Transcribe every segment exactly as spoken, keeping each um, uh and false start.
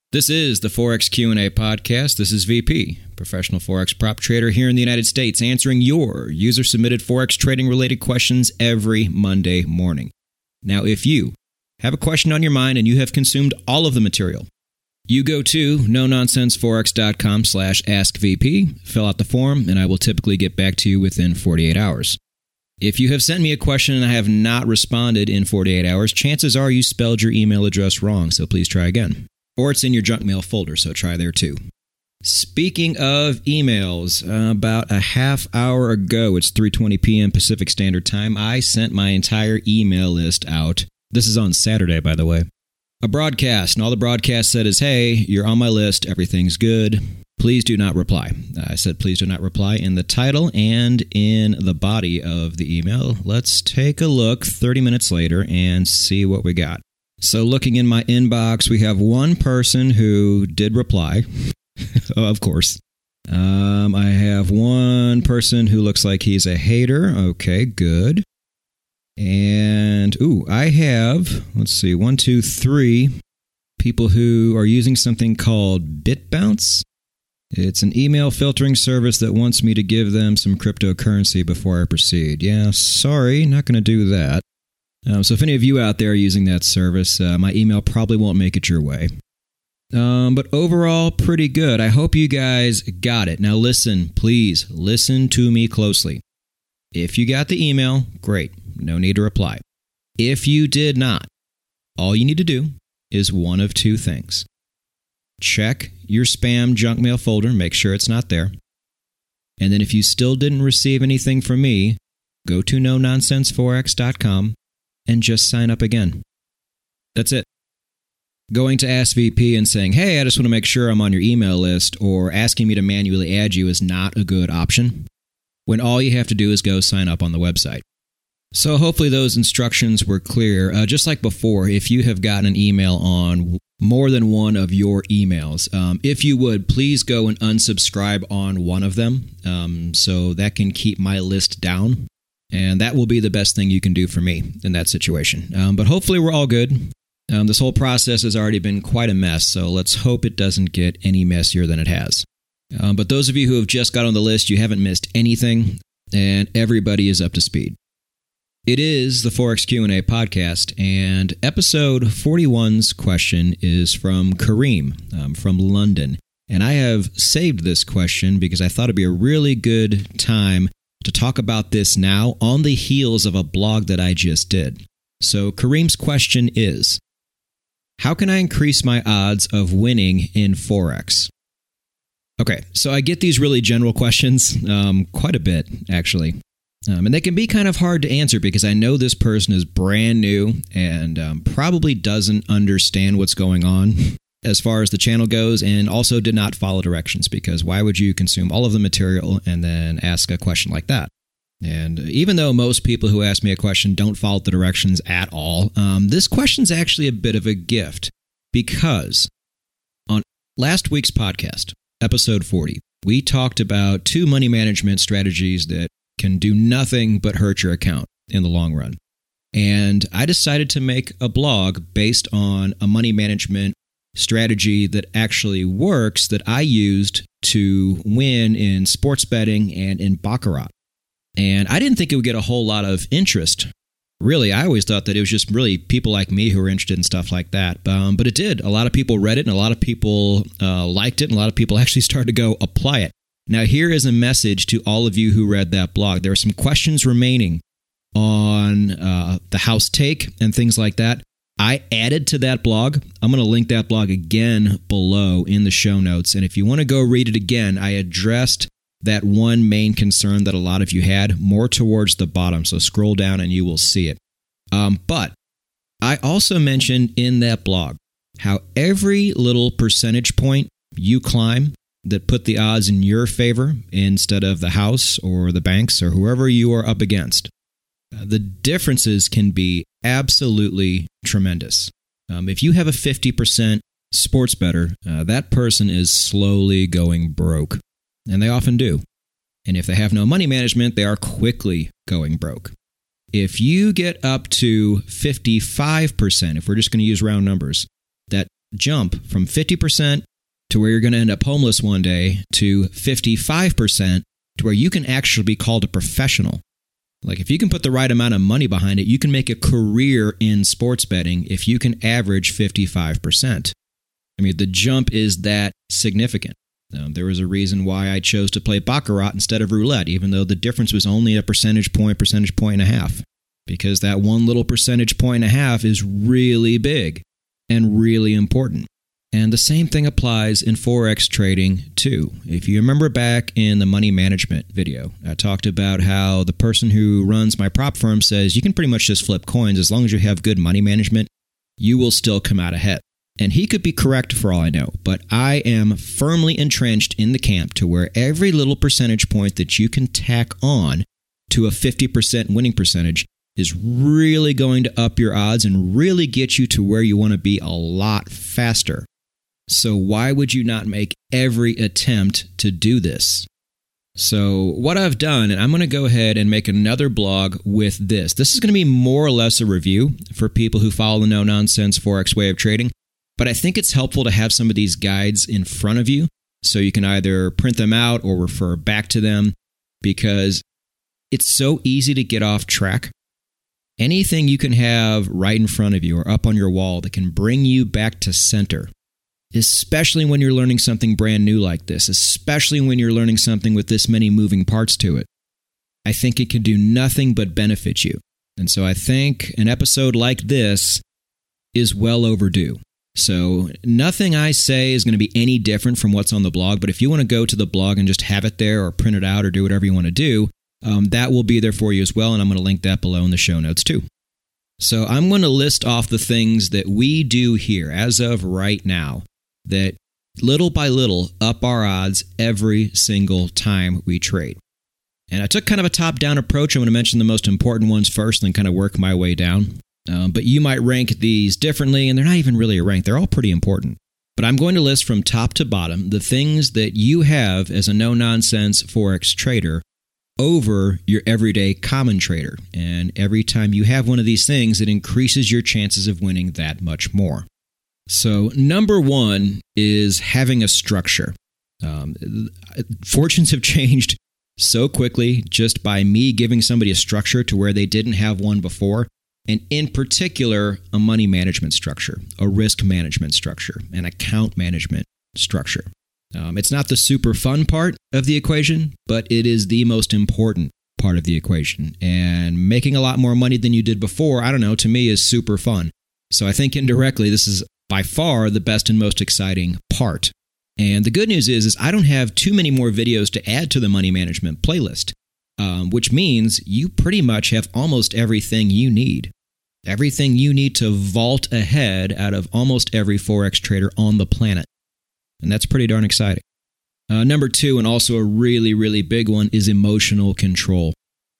This is the Forex Q and A podcast. This is V P, professional Forex prop trader here in the United States, answering your user-submitted Forex trading-related questions every Monday morning. Now, if you have a question on your mind and you have consumed all of the material, you go to no nonsense forex dot com slash ask V P, fill out the form, and I will typically get back to you within forty-eight hours. If you have sent me a question and I have not responded in forty-eight hours, chances are you spelled your email address wrong, so please try again. Or it's in your junk mail folder, so try there too. Speaking of emails, uh, about a half hour ago, it's three twenty p.m. Pacific Standard Time, I sent my entire email list out. This is on Saturday, by the way. A broadcast, and all the broadcast said is, hey, you're on my list, everything's good. Please do not reply. I said please do not reply in the title and in the body of the email. Let's take a look thirty minutes later and see what we got. So looking in my inbox, we have one person who did reply, of course. Um, I have one person who looks like he's a hater. Okay, good. And, ooh, I have, let's see, one, two, three people who are using something called BitBounce. It's an email filtering service that wants me to give them some cryptocurrency before I proceed. Yeah, sorry, not going to do that. Um, so if any of you out there are using that service, uh, my email probably won't make it your way. Um, but overall, pretty good. I hope you guys got it. Now listen, please, listen to me closely. If you got the email, great. No need to reply. If you did not, all you need to do is one of two things. Check your spam junk mail folder, make sure it's not there. And then if you still didn't receive anything from me, go to no nonsense forex dot com and just sign up again. That's it. Going to Ask V P and saying, hey, I just want to make sure I'm on your email list, or asking me to manually add you is not a good option, when all you have to do is go sign up on the website. So hopefully those instructions were clear. Uh, just like before, if you have gotten an email on more than one of your emails, um, if you would, please go and unsubscribe on one of them, um, so that can keep my list down. And that will be the best thing you can do for me in that situation. Um, but hopefully we're all good. Um, this whole process has already been quite a mess, so let's hope it doesn't get any messier than it has. Um, but those of you who have just got on the list, you haven't missed anything, and everybody is up to speed. It is the Forex Q and A podcast, and episode forty-one's question is from Kareem um, from London. And I have saved this question because I thought it'd be a really good time to talk about this now on the heels of a blog that I just did. So Kareem's question is, how can I increase my odds of winning in Forex? Okay, so I get these really general questions um, quite a bit, actually. Um, and they can be kind of hard to answer because I know this person is brand new and um, probably doesn't understand what's going on as far as the channel goes, and also did not follow directions, because why would you consume all of the material and then ask a question like that? And even though most people who ask me a question don't follow the directions at all, um, this question's actually a bit of a gift, because on last week's podcast, episode forty, we talked about two money management strategies that can do nothing but hurt your account in the long run. And I decided to make a blog based on a money management strategy that actually works, that I used to win in sports betting and in Baccarat. And I didn't think it would get a whole lot of interest. Really, I always thought that it was just really people like me who were interested in stuff like that. Um, but it did. A lot of people read it, and a lot of people uh, liked it, and a lot of people actually started to go apply it. Now, here is a message to all of you who read that blog. There are some questions remaining on uh, the house take and things like that. I added to that blog. I'm going to link that blog again below in the show notes. And if you want to go read it again, I addressed that one main concern that a lot of you had more towards the bottom. So scroll down and you will see it. Um, but I also mentioned in that blog how every little percentage point you climb that put the odds in your favor instead of the house or the banks or whoever you are up against, uh, the differences can be absolutely tremendous. Um, if you have a fifty percent sports bettor, uh, that person is slowly going broke, and they often do. And if they have no money management, they are quickly going broke. If you get up to fifty-five percent, if we're just going to use round numbers, that jump from fifty percent to where you're going to end up homeless one day to fifty-five percent to where you can actually be called a professional. Like if you can put the right amount of money behind it, you can make a career in sports betting if you can average fifty-five percent. I mean, the jump is that significant. Um, there was a reason why I chose to play Baccarat instead of roulette, even though the difference was only a percentage point, percentage point and a half. Because that one little percentage point and a half is really big and really important. And the same thing applies in Forex trading too. If you remember back in the money management video, I talked about how the person who runs my prop firm says you can pretty much just flip coins as long as you have good money management, you will still come out ahead. And he could be correct for all I know, but I am firmly entrenched in the camp to where every little percentage point that you can tack on to a fifty percent winning percentage is really going to up your odds and really get you to where you want to be a lot faster. So why would you not make every attempt to do this? So what I've done, and I'm going to go ahead and make another blog with this. This is going to be more or less a review for people who follow the no-nonsense Forex way of trading. But I think it's helpful to have some of these guides in front of you so you can either print them out or refer back to them because it's so easy to get off track. Anything you can have right in front of you or up on your wall that can bring you back to center, especially when you're learning something brand new like this, especially when you're learning something with this many moving parts to it, I think it can do nothing but benefit you. And so I think an episode like this is well overdue. So nothing I say is going to be any different from what's on the blog, but if you want to go to the blog and just have it there or print it out or do whatever you want to do, um, that will be there for you as well, and I'm going to link that below in the show notes too. So I'm going to list off the things that we do here as of right now that little by little up our odds every single time we trade. And I took kind of a top-down approach. I'm going to mention the most important ones first and then kind of work my way down. Um, but you might rank these differently, and they're not even really a rank. They're all pretty important. But I'm going to list from top to bottom the things that you have as a no-nonsense Forex trader over your everyday common trader. And every time you have one of these things, it increases your chances of winning that much more. So number one is having a structure. Um, fortunes have changed so quickly just by me giving somebody a structure to where they didn't have one before. And in particular, a money management structure, a risk management structure, an account management structure. Um, it's not the super fun part of the equation, but it is the most important part of the equation. And making a lot more money than you did before, I don't know, to me is super fun. So I think indirectly, this is by far the best and most exciting part. And the good news is, is I don't have too many more videos to add to the money management playlist, um, which means you pretty much have almost everything you need. Everything you need to vault ahead out of almost every Forex trader on the planet. And that's pretty darn exciting. Uh, number two, and also a really, really big one, is emotional control.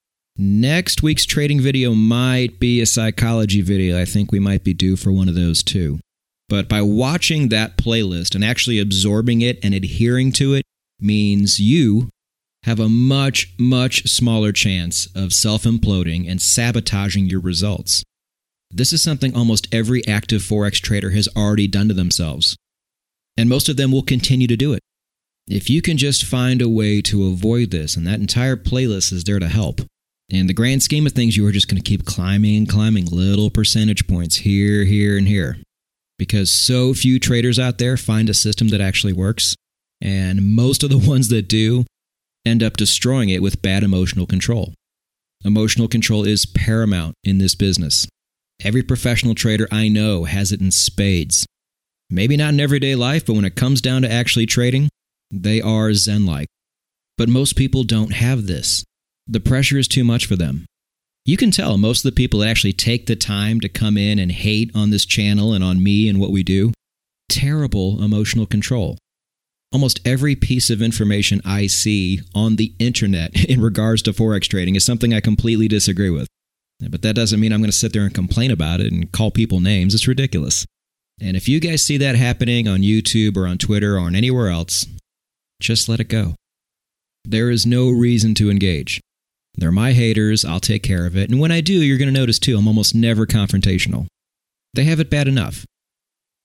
Next week's trading video might be a psychology video. I think we might be due for one of those too. But by watching that playlist and actually absorbing it and adhering to it means you have a much, much smaller chance of self-imploding and sabotaging your results. This is something almost every active Forex trader has already done to themselves. And most of them will continue to do it. If you can just find a way to avoid this, and that entire playlist is there to help. In the grand scheme of things, you are just going to keep climbing and climbing little percentage points here, here, and here. Because so few traders out there find a system that actually works. And most of the ones that do end up destroying it with bad emotional control. Emotional control is paramount in this business. Every professional trader I know has it in spades. Maybe not in everyday life, but when it comes down to actually trading, they are Zen-like. But most people don't have this. The pressure is too much for them. You can tell most of the people that actually take the time to come in and hate on this channel and on me and what we do, terrible emotional control. Almost every piece of information I see on the internet in regards to Forex trading is something I completely disagree with. But that doesn't mean I'm going to sit there and complain about it and call people names. It's ridiculous. And if you guys see that happening on YouTube or on Twitter or on anywhere else, just let it go. There is no reason to engage. They're my haters. I'll take care of it. And when I do, you're going to notice too, I'm almost never confrontational. They have it bad enough.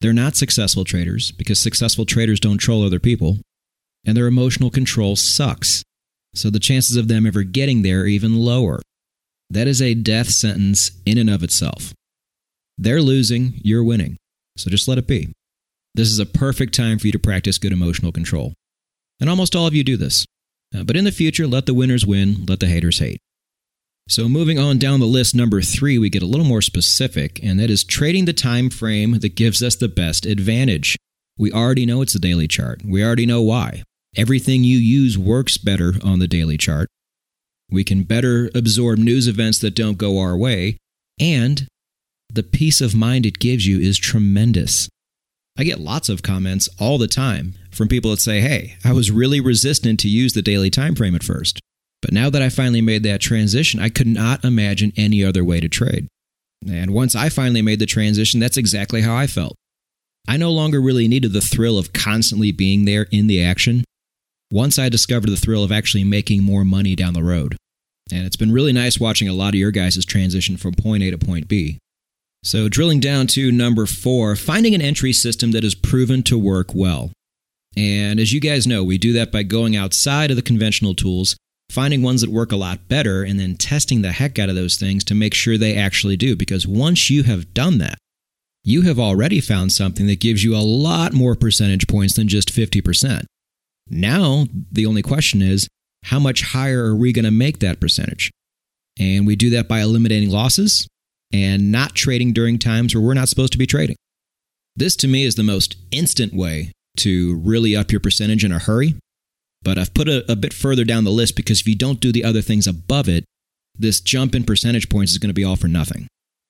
They're not successful traders because successful traders don't troll other people, and their emotional control sucks. So the chances of them ever getting there are even lower. That is a death sentence in and of itself. They're losing, you're winning. So just let it be. This is a perfect time for you to practice good emotional control. And almost all of you do this. Uh, but in the future, let the winners win, let the haters hate. So moving on down the list, number three, we get a little more specific, and that is trading the time frame that gives us the best advantage. We already know it's a daily chart. We already know why. Everything you use works better on the daily chart. We can better absorb news events that don't go our way, and the peace of mind it gives you is tremendous. I get lots of comments all the time from people that say, hey, I was really resistant to use the daily time frame at first, but now that I finally made that transition, I could not imagine any other way to trade. And once I finally made the transition, that's exactly how I felt. I no longer really needed the thrill of constantly being there in the action once I discovered the thrill of actually making more money down the road. And it's been really nice watching a lot of your guys' transition from point A to point B. So drilling down to number four, finding an entry system that is proven to work well. And as you guys know, we do that by going outside of the conventional tools, finding ones that work a lot better, and then testing the heck out of those things to make sure they actually do. Because once you have done that, you have already found something that gives you a lot more percentage points than just fifty percent. Now, the only question is, how much higher are we going to make that percentage? And we do that by eliminating losses and not trading during times where we're not supposed to be trading. This, to me, is the most instant way to really up your percentage in a hurry. But I've put it a bit further down the list because if you don't do the other things above it, this jump in percentage points is going to be all for nothing.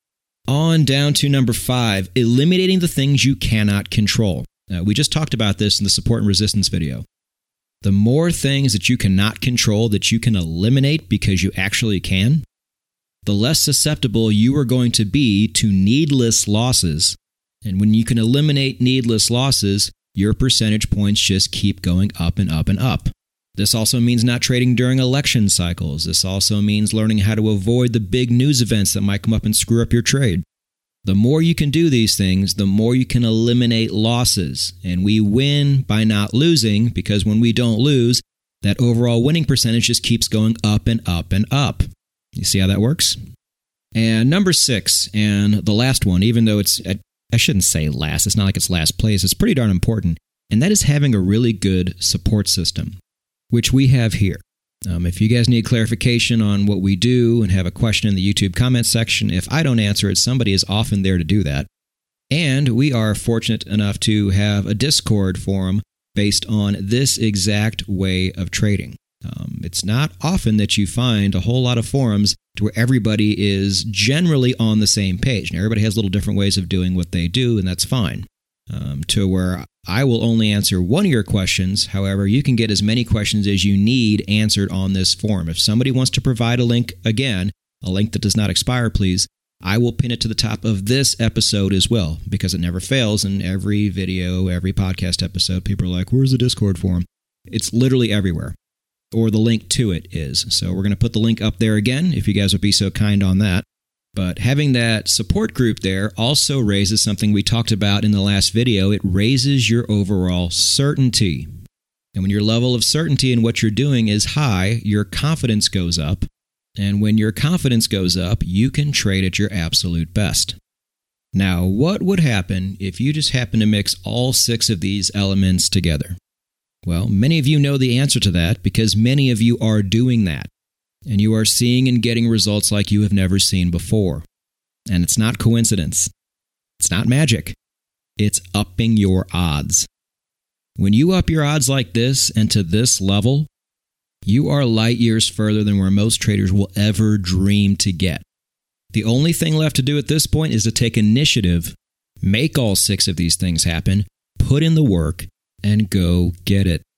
On down to number five, eliminating the things you cannot control. Uh, we just talked about this in the support and resistance video. The more things that you cannot control that you can eliminate because you actually can, the less susceptible you are going to be to needless losses. And when you can eliminate needless losses, your percentage points just keep going up and up and up. This also means not trading during election cycles. This also means learning how to avoid the big news events that might come up and screw up your trade. The more you can do these things, the more you can eliminate losses. And we win by not losing, because when we don't lose, that overall winning percentage just keeps going up and up and up. You see how that works? And number six, and the last one, even though it's, I shouldn't say last, it's not like it's last place, it's pretty darn important, and that is having a really good support system, which we have here. Um, if you guys need clarification on what we do and have a question in the YouTube comment section, if I don't answer it, somebody is often there to do that. And we are fortunate enough to have a Discord forum based on this exact way of trading. Um, it's not often that you find a whole lot of forums to where everybody is generally on the same page. Now, everybody has little different ways of doing what they do, and that's fine. Um, to where I will only answer one of your questions. However, you can get as many questions as you need answered on this forum. If somebody wants to provide a link, again, a link that does not expire, please, I will pin it to the top of this episode as well, because it never fails. In every video, every podcast episode, people are like, where's the Discord forum? It's literally everywhere. Or the link to it is. So we're going to put the link up there again, if you guys would be so kind on that. But having that support group there also raises something we talked about in the last video. It raises your overall certainty. And when your level of certainty in what you're doing is high, your confidence goes up. And when your confidence goes up, you can trade at your absolute best. Now, what would happen if you just happen to mix all six of these elements together? Well, many of you know the answer to that because many of you are doing that. And you are seeing and getting results like you have never seen before. And it's not coincidence. It's not magic. It's upping your odds. When you up your odds like this and to this level, you are light years further than where most traders will ever dream to get. The only thing left to do at this point is to take initiative, make all six of these things happen, put in the work, and go get it.